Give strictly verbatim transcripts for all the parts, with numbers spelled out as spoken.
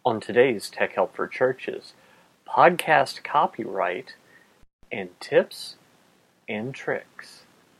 On today's Tech Help for Churches, podcast copyright and tips and tricks.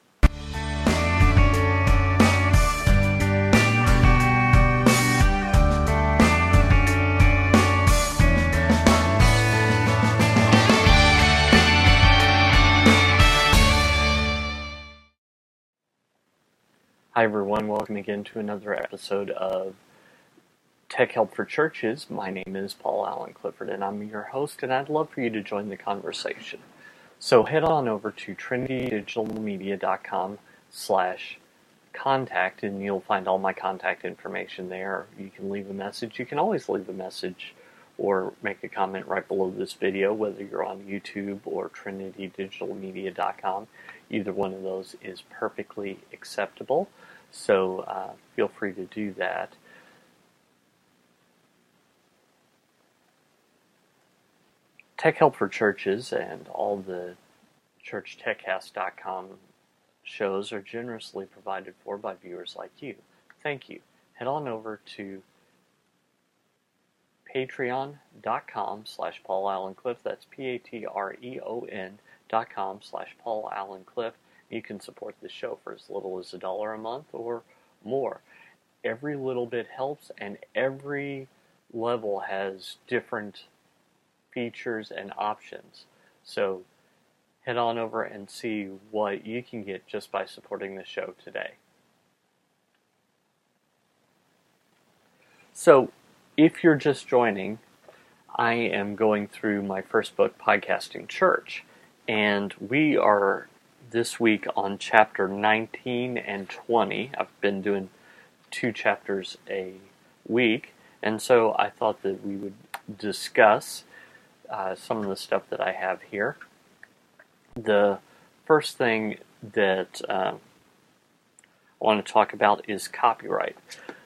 Hi everyone, welcome again to another episode of Tech Help for Churches. My name is Paul Allen Clifford and I'm your host, and I'd love for you to join the conversation. So head on over to trinity digital media dot com slash contact and you'll find all my contact information there. You can leave a message. You can always leave a message or make a comment right below this video, whether you're on YouTube or trinity digital media dot com. Either one of those is perfectly acceptable, so uh, feel free to do that. Tech Help for Churches and all the church tech cast dot com shows are generously provided for by viewers like you. Thank you. Head on over to patreon dot com slash Paul Allen Cliff. That's P A T R E O N dot com slash Paul Allen Cliff. You can support this show for as little as a dollar a month or more. Every little bit helps, and every level has different features and options. So head on over and see what you can get just by supporting the show today. So if you're just joining, I am going through my first book, Podcasting Church, and we are this week on chapter nineteen and twenty. I've been doing two chapters a week, and so I thought that we would discuss uh, some of the stuff that I have here. The first thing that uh, I want to talk about is copyright.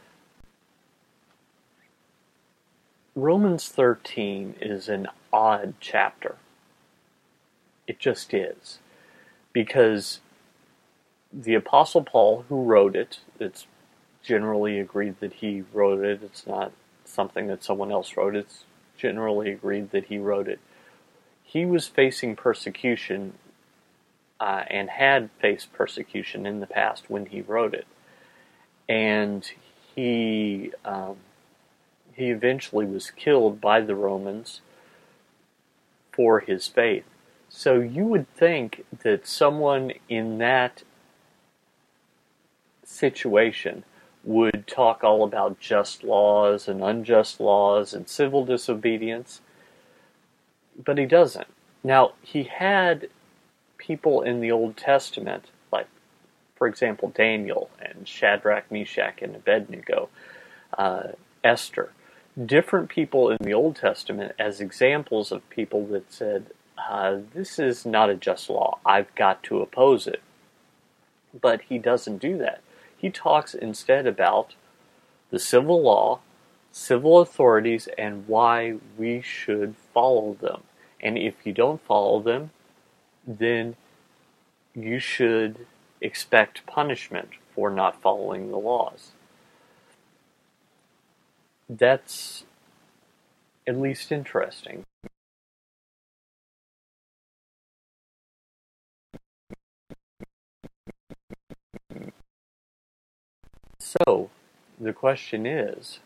Romans thirteen is an odd chapter. It just is. Because the Apostle Paul, who wrote it, it's generally agreed that he wrote it. It's not something that someone else wrote. It's generally agreed that he wrote it. He was facing persecution uh, and had faced persecution in the past when he wrote it. And he... Um, He eventually was killed by the Romans for his faith. So you would think that someone in that situation would talk all about just laws and unjust laws and civil disobedience, but he doesn't. Now, he had people in the Old Testament, like, for example, Daniel and Shadrach, Meshach, and Abednego, uh, Esther, different people in the Old Testament as examples of people that said, uh, this is not a just law, I've got to oppose it. But he doesn't do that. He talks instead about the civil law, civil authorities, and why we should follow them. And if you don't follow them, then you should expect punishment for not following the laws. That's at least interesting. So, the question is,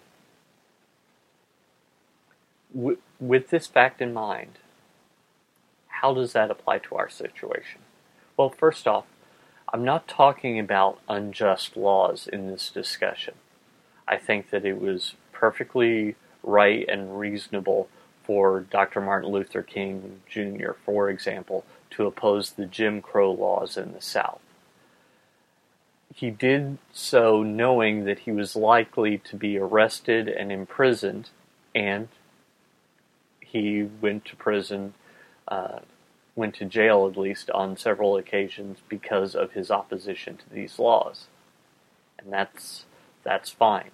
w- with this fact in mind, how does that apply to our situation? Well, first off, I'm not talking about unjust laws in this discussion. I think that it was perfectly right and reasonable for Doctor Martin Luther King Junior, for example, to oppose the Jim Crow laws in the South. He did so knowing that he was likely to be arrested and imprisoned, and he went to prison, uh, went to jail at least on several occasions because of his opposition to these laws. And that's that's fine.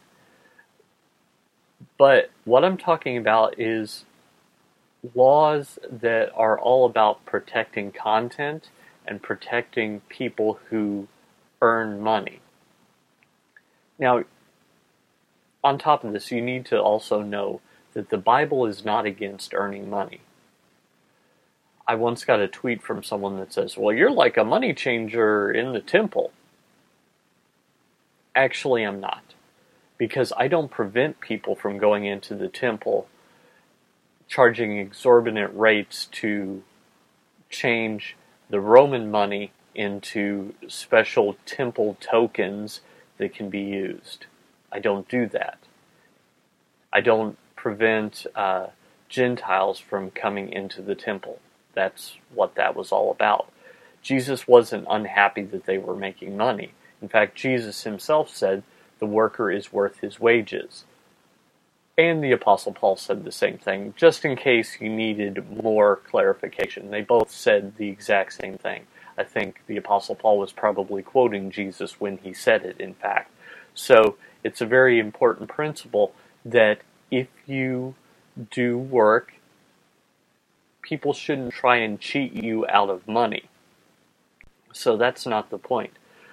But what I'm talking about is laws that are all about protecting content and protecting people who earn money. Now, on top of this, you need to also know that the Bible is not against earning money. I once got a tweet from someone that says, well, you're like a money changer in the temple. Actually, I'm not. Because I don't prevent people from going into the temple charging exorbitant rates to change the Roman money into special temple tokens that can be used. I don't do that. I don't prevent uh, Gentiles from coming into the temple. That's what that was all about. Jesus wasn't unhappy that they were making money. In fact, Jesus himself said, the worker is worth his wages. And the Apostle Paul said the same thing, just in case you needed more clarification. They both said the exact same thing. I think the Apostle Paul was probably quoting Jesus when he said it, in fact. So it's a very important principle that if you do work, people shouldn't try and cheat you out of money. So that's not the point.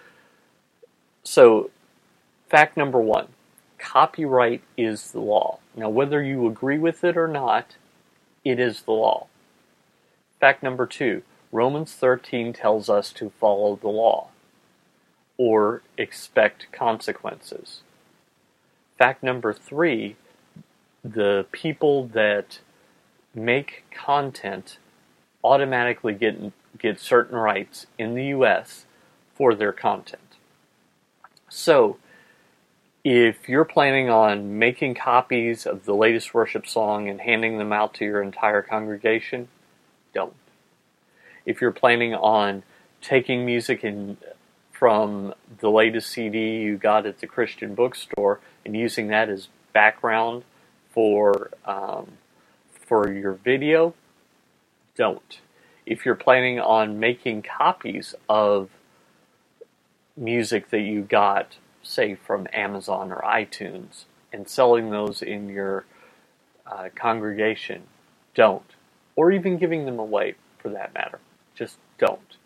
So, fact number one, copyright is the law. Now, whether you agree with it or not, it is the law. Fact number two, Romans thirteen tells us to follow the law or expect consequences. Fact number three, the people that make content automatically get, get certain rights in the U S for their content. So, if you're planning on making copies of the latest worship song and handing them out to your entire congregation, don't. If you're planning on taking music in, from the latest C D you got at the Christian bookstore and using that as background for um, for your video, don't. If you're planning on making copies of music that you got, say, from Amazon or iTunes, and selling those in your uh, congregation, don't. Or even giving them away, for that matter. Just don't.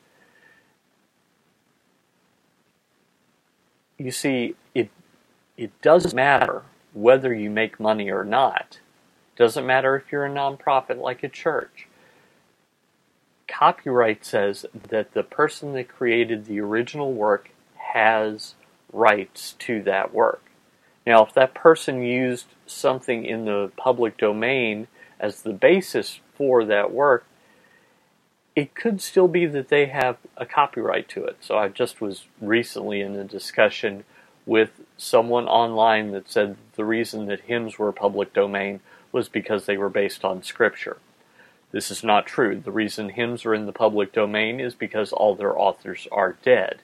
You see, it it doesn't matter whether you make money or not. It doesn't matter if you're a nonprofit like a church. Copyright says that the person that created the original work has rights to that work. Now, if that person used something in the public domain as the basis for that work, it could still be that they have a copyright to it. So I just was recently in a discussion with someone online that said the reason that hymns were public domain was because they were based on Scripture. This is not true. The reason hymns are in the public domain is because all their authors are dead.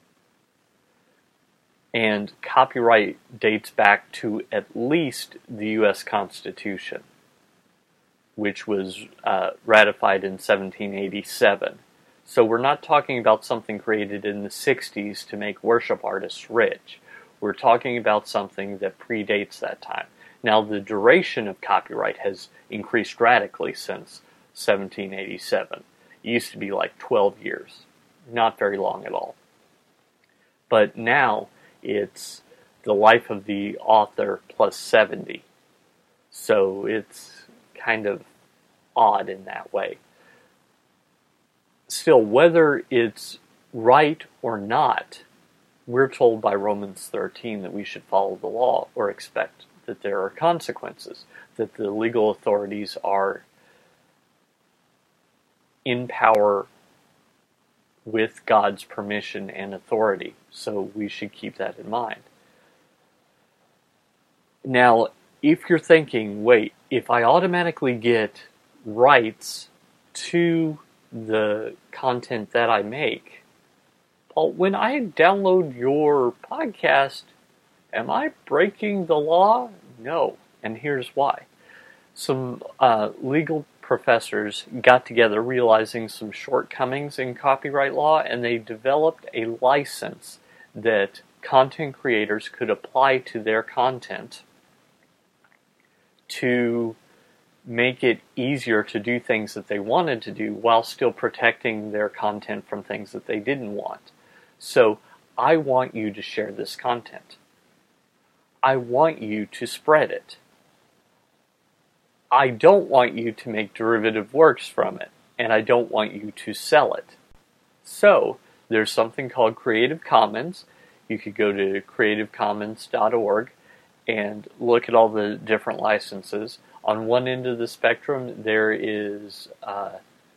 And copyright dates back to at least the U S Constitution, which was uh, ratified in seventeen eighty-seven. So we're not talking about something created in the sixties to make worship artists rich. We're talking about something that predates that time. Now, the duration of copyright has increased radically since seventeen eighty-seven. It used to be like twelve years. Not very long at all. But now, it's the life of the author plus seventy. So it's kind of odd in that way. Still, whether it's right or not, we're told by Romans thirteen that we should follow the law or expect that there are consequences, that the legal authorities are in power with God's permission and authority. So we should keep that in mind. Now, if you're thinking, wait, if I automatically get rights to the content that I make, Paul, when I download your podcast, am I breaking the law? No, and here's why. Some uh, legal professors got together realizing some shortcomings in copyright law, and they developed a license that content creators could apply to their content to make it easier to do things that they wanted to do while still protecting their content from things that they didn't want. So I want you to share this content. I want you to spread it. I don't want you to make derivative works from it, and I don't want you to sell it. So, there's something called Creative Commons. You could go to creative commons dot org and look at all the different licenses. On one end of the spectrum, there is uh,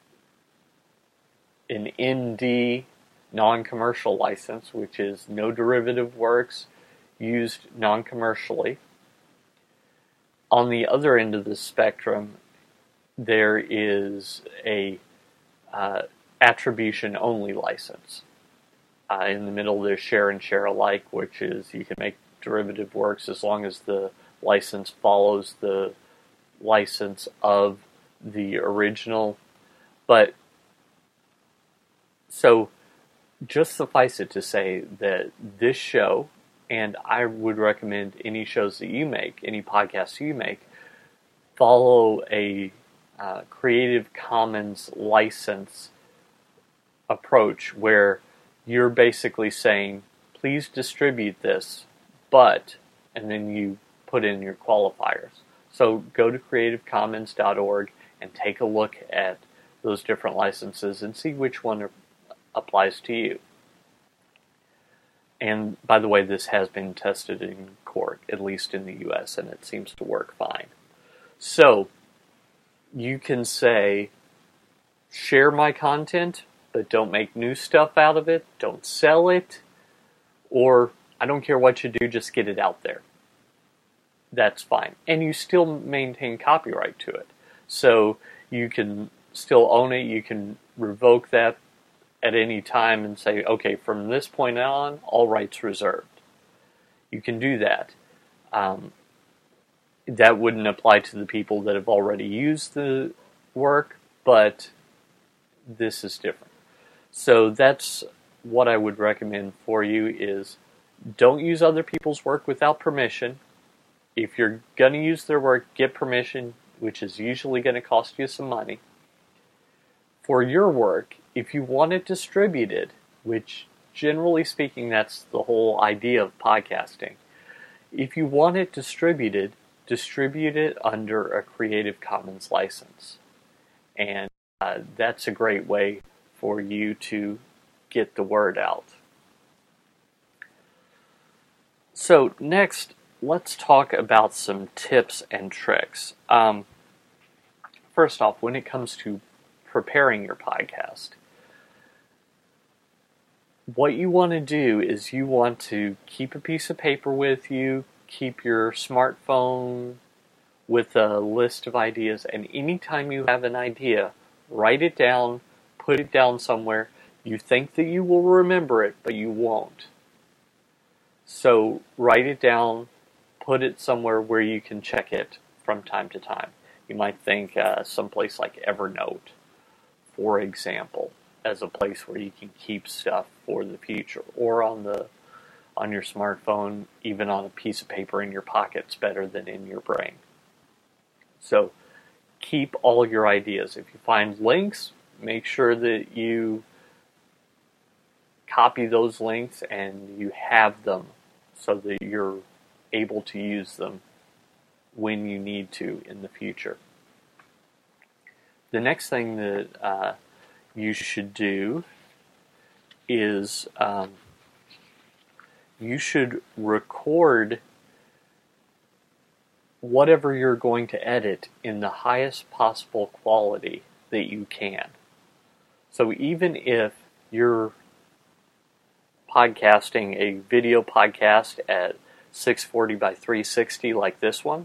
an N D non-commercial license, which is no derivative works used non-commercially. On the other end of the spectrum, there is a uh, attribution-only license. Uh, in the middle, there's share and share alike, which is you can make derivative works as long as the license follows the license of the original. But so just suffice it to say that this show, and I would recommend any shows that you make, any podcasts you make, follow a uh, Creative Commons license approach where you're basically saying, please distribute this, but, and then you put in your qualifiers. So go to creative commons dot org and take a look at those different licenses and see which one applies to you. And by the way, this has been tested in court, at least in the U S, and it seems to work fine. So you can say, share my content, but don't make new stuff out of it, don't sell it, or I don't care what you do, just get it out there. That's fine. And you still maintain copyright to it. So you can still own it, you can revoke that at any time and say, okay, from this point on, all rights reserved. You can do that. Um, that wouldn't apply to the people that have already used the work, but this is different. So that's what I would recommend for you is don't use other people's work without permission. If you're going to use their work, get permission, which is usually going to cost you some money. For your work, if you want it distributed, which generally speaking, that's the whole idea of podcasting. If you want it distributed, distribute it under a Creative Commons license. And uh, that's a great way for you to get the word out. So next, let's talk about some tips and tricks. Um, first off, when it comes to preparing your podcast, what you want to do is you want to keep a piece of paper with you, keep your smartphone with a list of ideas, and anytime you have an idea, write it down, put it down somewhere. You think that you will remember it, but you won't. So write it down, put it somewhere where you can check it from time to time. You might think uh, someplace like Evernote, for example, as a place where you can keep stuff for the future, or on the on your smartphone, even on a piece of paper in your pocket's better than in your brain. So keep all your ideas. If you find links, make sure that you copy those links and you have them so that you're able to use them when you need to in the future. The next thing that uh, you should do is um, you should record whatever you're going to edit in the highest possible quality that you can. So even if you're podcasting a video podcast at six forty by three sixty like this one,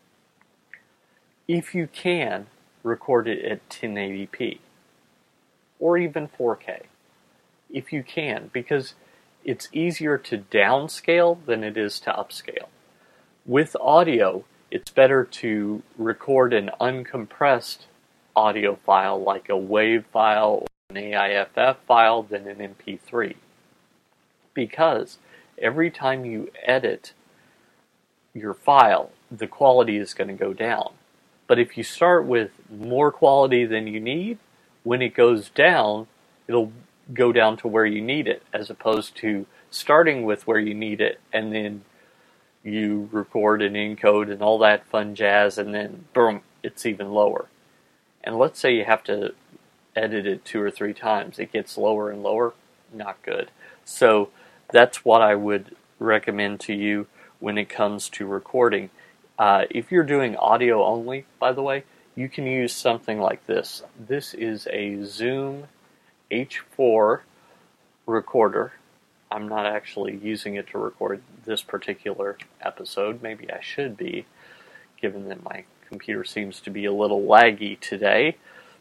if you can, record it at ten eighty p or even four K if you can, because it's easier to downscale than it is to upscale. With audio, it's better to record an uncompressed audio file like a WAV file or an A I F F file than an M P three, because every time you edit your file, the quality is going to go down. But if you start with more quality than you need, when it goes down, it'll go down to where you need it, as opposed to starting with where you need it and then you record and encode and all that fun jazz, and then boom, it's even lower. And let's say you have to edit it two or three times. It gets lower and lower. Not good. So that's what I would recommend to you when it comes to recording. Uh, if you're doing audio only, by the way, you can use something like this. This is a Zoom H four recorder. I'm not actually using it to record this particular episode. Maybe I should be, given that my computer seems to be a little laggy today.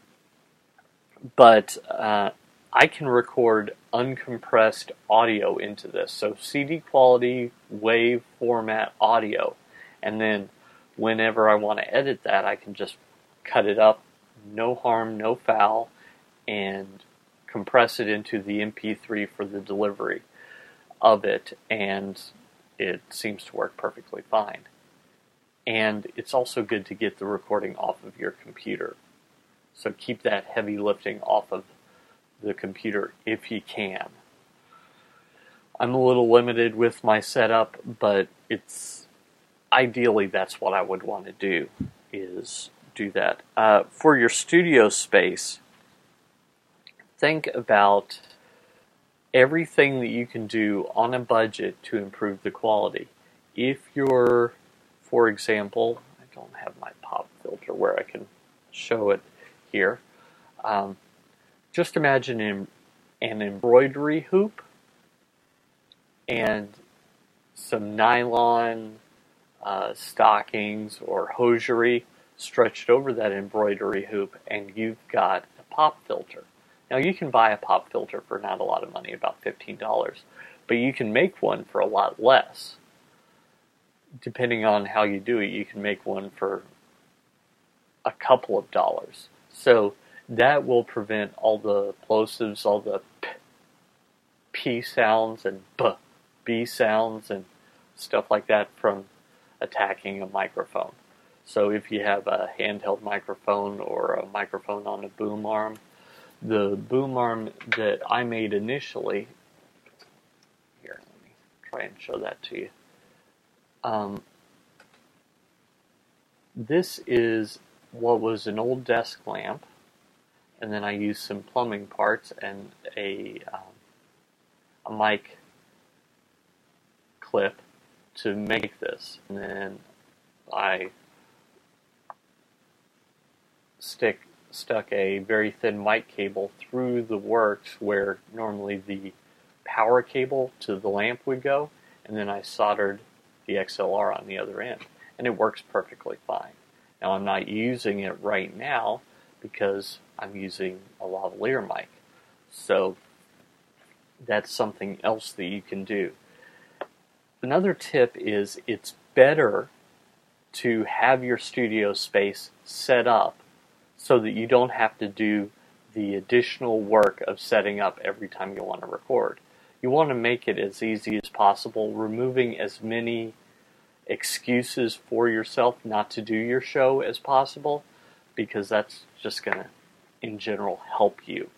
But uh, I can record uncompressed audio into this. So C D quality, WAV format audio. And then whenever I want to edit that, I can just cut it up, no harm, no foul, and compress it into the M P three for the delivery of it, and it seems to work perfectly fine. And it's also good to get the recording off of your computer. So keep that heavy lifting off of the computer if you can. I'm a little limited with my setup, but it's ideally that's what I would want to do, is do that. Uh, for your studio space, think about everything that you can do on a budget to improve the quality. If you're, for example, I don't have my pop filter where I can show it here. Um, just imagine an, an embroidery hoop and some nylon uh, stockings or hosiery stretched over that embroidery hoop, and you've got a pop filter. Now, you can buy a pop filter for not a lot of money, about fifteen dollars, but you can make one for a lot less. Depending on how you do it, you can make one for a couple of dollars. So that will prevent all the plosives, all the p, p sounds and b, b sounds and stuff like that from attacking a microphone. So if you have a handheld microphone or a microphone on a boom arm, the boom arm that I made initially, here, let me try and show that to you. Um, this is what was an old desk lamp, and then I used some plumbing parts and a, um, a mic clip to make this. And then I stick stuck a very thin mic cable through the works where normally the power cable to the lamp would go, and then I soldered the X L R on the other end, and it works perfectly fine. Now, I'm not using it right now because I'm using a lavalier mic, so that's something else that you can do. Another tip is it's better to have your studio space set up so that you don't have to do the additional work of setting up every time you want to record. You want to make it as easy as possible, removing as many excuses for yourself not to do your show as possible, because that's just going to, in general, help you.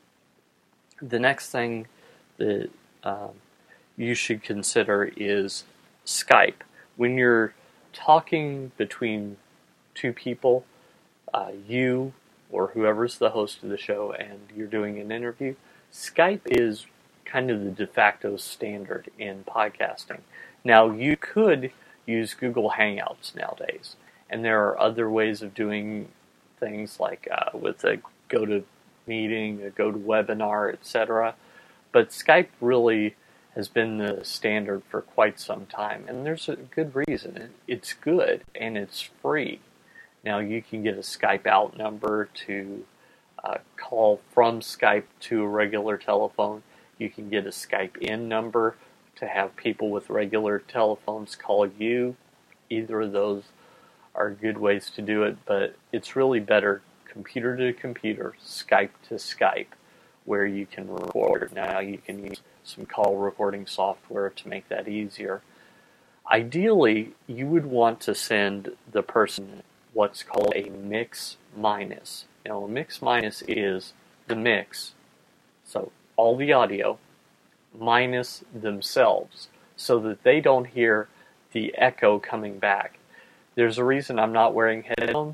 The next thing that um, you should consider is Skype. When you're talking between two people, Uh, you or whoever's the host of the show, and you're doing an interview, Skype is kind of the de facto standard in podcasting. Now, you could use Google Hangouts nowadays, and there are other ways of doing things like uh, with a GoToMeeting, a GoToWebinar, et cetera. But Skype really has been the standard for quite some time, and there's a good reason. It's good, and it's free. Now, you can get a Skype out number to uh, call from Skype to a regular telephone. You can get a Skype in number to have people with regular telephones call you. Either of those are good ways to do it, but it's really better computer to computer, Skype to Skype, where you can record. Now, you can use some call recording software to make that easier. Ideally, you would want to send the person what's called a mix minus. Now, a mix minus is the mix, so all the audio, minus themselves, so that they don't hear the echo coming back. There's a reason I'm not wearing headphones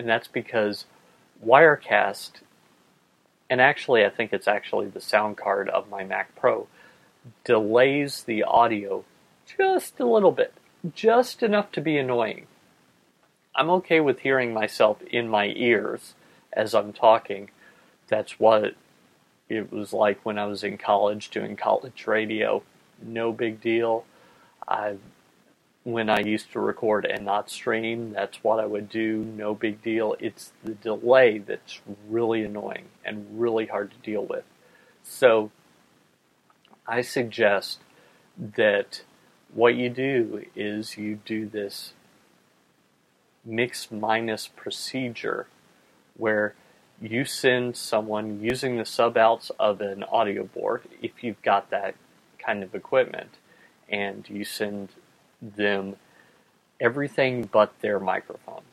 and that's because Wirecast, and actually I think it's actually the sound card of my Mac Pro, delays the audio just a little bit, just enough to be annoying. I'm okay with hearing myself in my ears as I'm talking. That's what it was like when I was in college doing college radio. No big deal. I, when I used to record and not stream, that's what I would do. No big deal. It's the delay that's really annoying and really hard to deal with. So I suggest that what you do is you do this mix minus procedure where you send someone using the sub-outs of an audio board, if you've got that kind of equipment, and you send them everything but their microphone.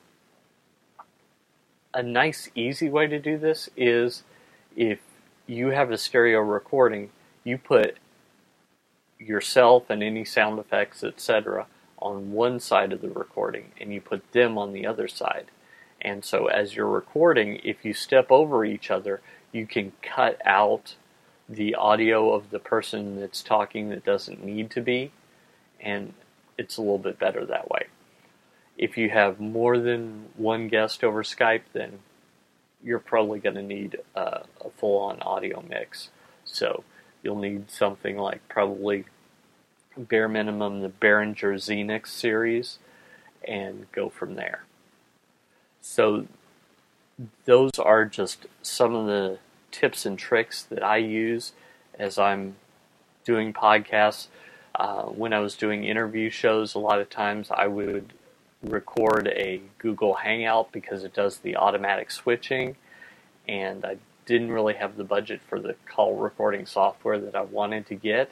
A nice, easy way to do this is if you have a stereo recording, you put yourself and any sound effects, et cetera, on one side of the recording, and you put them on the other side. And so as you're recording, if you step over each other, you can cut out the audio of the person that's talking that doesn't need to be, and it's a little bit better that way. If you have more than one guest over Skype, then you're probably going to need a, a full-on audio mix. So you'll need something like probably bare minimum the Behringer Xenix series, and go from there. So those are just some of the tips and tricks that I use as I'm doing podcasts. Uh, when I was doing interview shows, a lot of times I would record a Google Hangout because it does the automatic switching, and I didn't really have the budget for the call recording software that I wanted to get.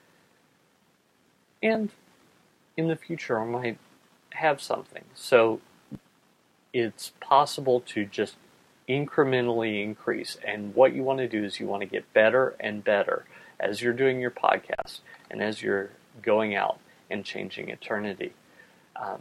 And in the future I might have something. So it's possible to just incrementally increase, and what you want to do is you want to get better and better as you're doing your podcast and as you're going out and changing eternity. Um,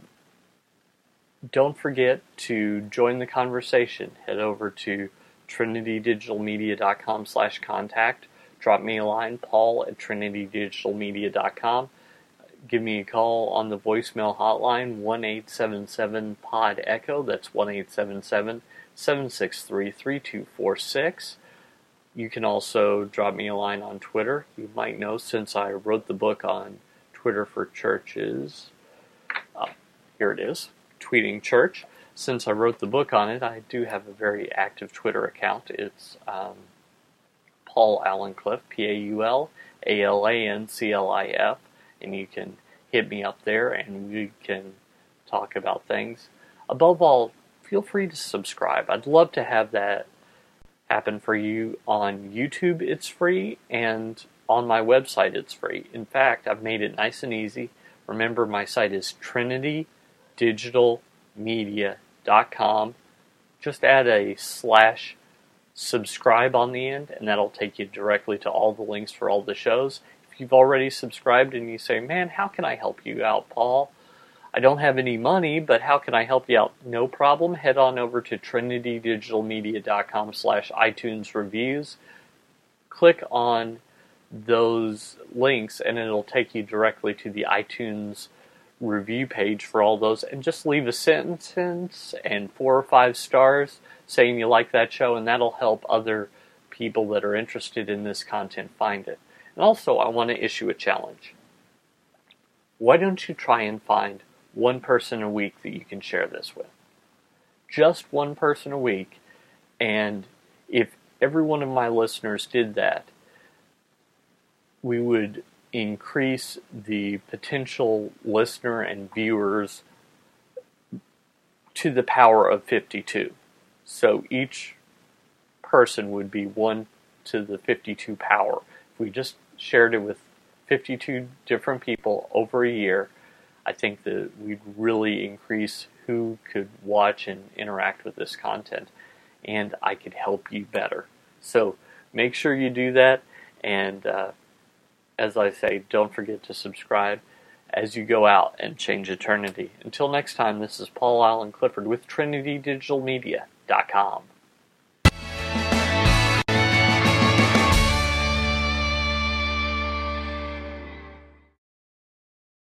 don't forget to join the conversation. Head over to trinitydigitalmedia.com slash contact. Drop me a line, Paul at trinitydigitalmedia dot com. Give me a call on the voicemail hotline, one eight seven seven P O D ECHO. That's one eight seven seven, seven six three, three two four six. You can also drop me a line on Twitter. You might know, since I wrote the book on Twitter for Churches. Uh, here it is, Tweeting Church. Since I wrote the book on it, I do have a very active Twitter account. It's um, Paul Allancliffe, P A U L A L A N C L I F. And you can hit me up there and we can talk about things. Above all, feel free to subscribe. I'd love to have that happen for you. On YouTube, it's free, and on my website, it's free. In fact, I've made it nice and easy. Remember, my site is trinity digital media dot com. Just add a slash subscribe on the end, and that'll take you directly to all the links for all the shows. If you've already subscribed and you say, man, how can I help you out, Paul? I don't have any money, but how can I help you out? No problem. Head on over to trinitydigitalmedia.com slash iTunes reviews. Click on those links and it'll take you directly to the iTunes review page for all those. And just leave a sentence and four or five stars saying you like that show, and that'll help other people that are interested in this content find it. And also, I want to issue a challenge. Why don't you try and find one person a week that you can share this with? Just one person a week. And if every one of my listeners did that, we would increase the potential listener and viewers to the power of fifty-two. So each person would be one to the fifty-two power. If we just shared it with fifty-two different people over a year, I think that we'd really increase who could watch and interact with this content, and I could help you better. So make sure you do that, and uh, as I say, don't forget to subscribe. as you go out and change eternity. Until next time, this is Paul Allen Clifford with Trinity Digital Media dot com.